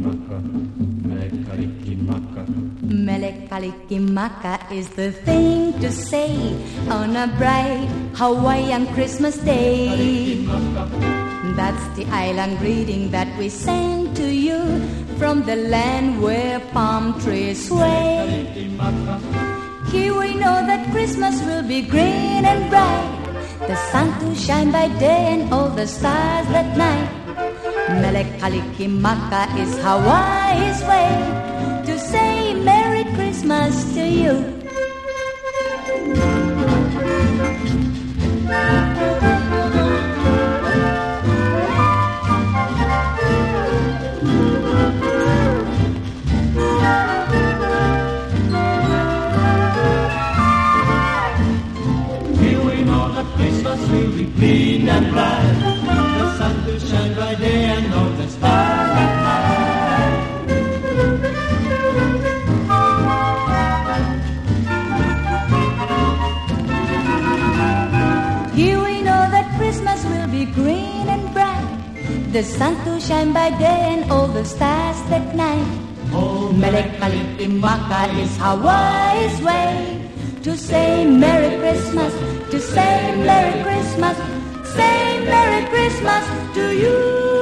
Mele Kalikimaka is the thing to say on a bright Hawaiian Christmas day. That's the island greeting that we send to you from the land where palm trees sway. Here we know that Christmas will be green and bright, the sun to shine by day and all the stars at night. Mele Kalikimaka is Hawaii's way to say Merry Christmas to you. Here we know that Christmas will be clean and bright, the sun to shine by day and all the stars at night. Here we know that Christmas will be green and bright, the sun to shine by day and all the stars at night. Oh, Mele Kalikimaka is Hawaii's way to say Merry Christmas, to say Merry Christmas, say Merry Christmas to you.